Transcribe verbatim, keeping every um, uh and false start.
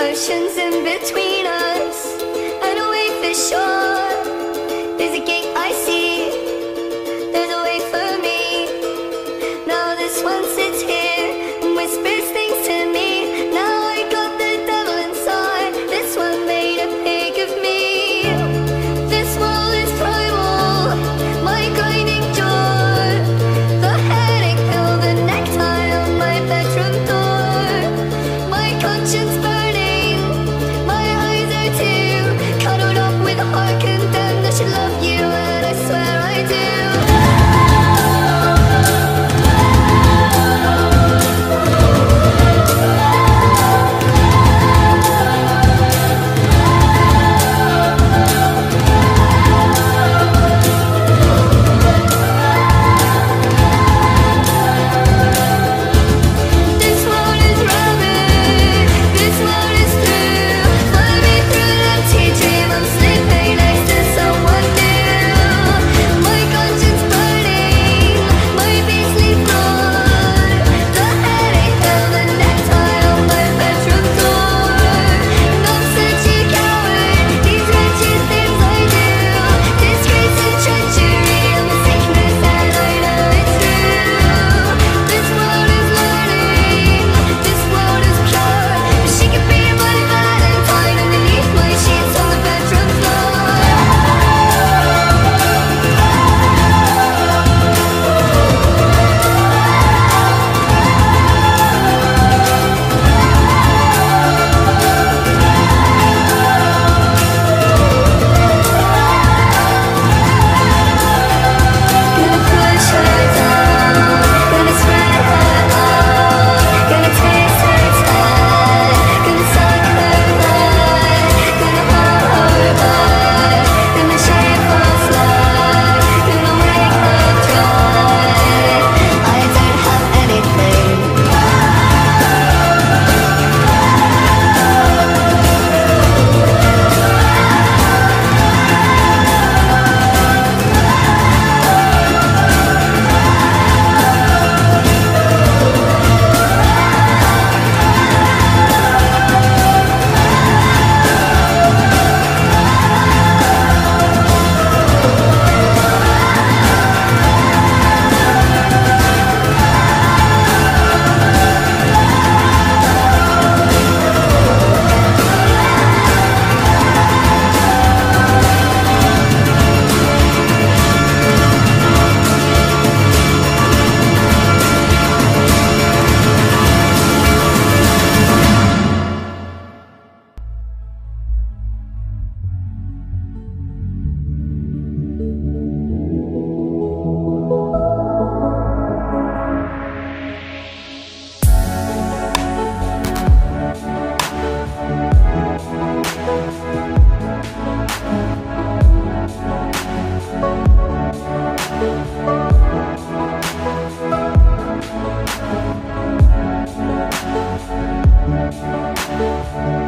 oceans in between us, and away for sure. There's a gate I see, there's a way for me. Now this one sits here and whispers things to me. Now I got the devil inside, this one made a pig of me. This world is primal, my grinding jaw, the headache pill, the necktie on my bedroom door. My conscience burning, my eyes are too cuddled up with a heart condemned. I should love you and I swear I do. We'll be right back.